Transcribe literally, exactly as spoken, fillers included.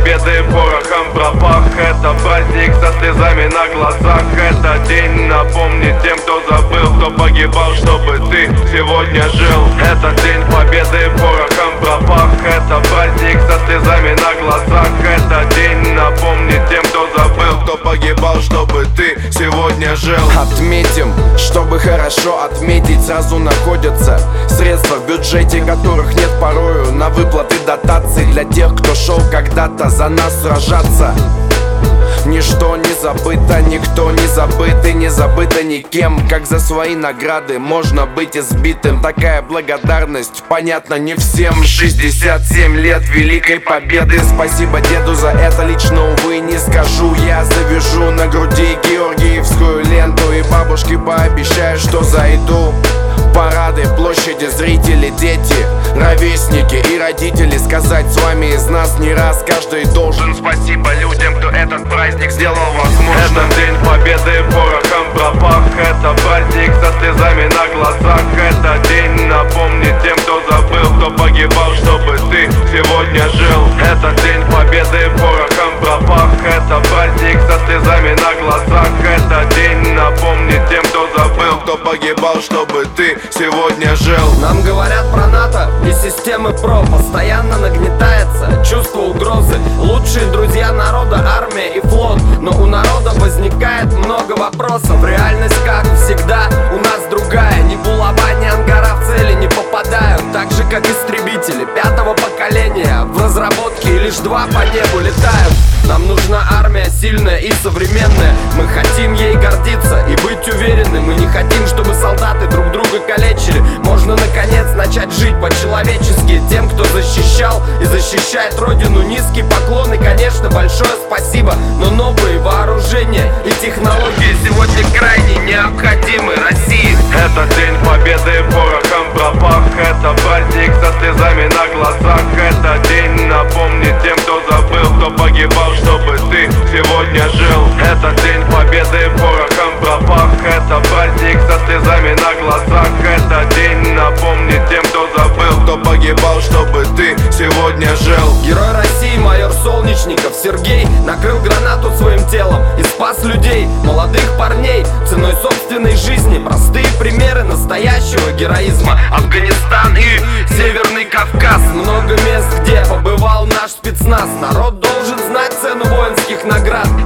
победы порохом пропах. Это праздник со слезами на глазах. Это день напомнить тем, кто забыл, кто погибал, чтобы ты сегодня жил. Это день победы порохом пропах. Это праздник со слезами на глазах. Это день напомнить тем, кто забыл, кто погибал, чтобы ты сегодня жил. Отметим, чтобы хорошо отметить, сразу находятся средства в бюджете, которых нет порою на выплаты дотаций для тех, кто шел когда-то за нас сражаться. Ничто не забыто, никто не забыт и не забыто никем. Как за свои награды можно быть избитым. Такая благодарность понятна не всем. Шестьдесят семь лет Великой Победы. Спасибо деду за это, лично, увы, не скажу. Я завяжу на груди георгиевскую ленту и бабушке пообещаю, что зайду. Парады, площади, зрители, дети, ровесники и родители. Сказать с вами из нас не раз каждый должен спасибо людям, кто этот праздник сделал возможным. Это день победы порохом пропах. Это праздник со слезами на глазах. Это день напомнить тем, кто забыл, кто погибал, чтобы ты сегодня жил. Это день победы порохом пропах. Это праздник со слезами на глазах. Это день напомнить тем, кто забыл, кто погибал, чтобы ты сегодня жил. Нам говорят про НАТО и системы ПРО. Постоянно нагнетается чувство угрозы. Лучшие друзья народа — армия и флот. Но у народа возникает много вопросов. Реальность, как всегда, у нас другая. Ни булава, ни ангара в цели не попадают. Так же, как истребители пятого поколения в разработке, и лишь два по небу летают. Нам нужна армия сильная и современная. Мы хотим ей гордиться и быть уверены. Мы не хотим, чтобы солдаты друг друга калечили. Можно наконец начать жить по-человечески. Тем, кто защищал и защищает родину, низкий поклон и, конечно, большое спасибо. Но новые вооружения и технологии сегодня крайне необходимы России. Это день победы порохом пропах. Это праздник со слезами на глазах. Это день напомнить тем, кто забыл, кто погибал, чтобы ты сегодня жил. Это день победы порохом пропах. Это праздник со слезами на глазах. Это день напомнить тем, кто забыл, кто погибал, чтобы ты сегодня жил. Герой России майор Солнечников Сергей накрыл гранату своим телом и спас людей, молодых парней, ценой собственной жизни. Простые примеры настоящего героизма. Афганистан и Северный Кавказ. Много мест, где побывал наш спецназ. Народ должен знать цену воинских наград.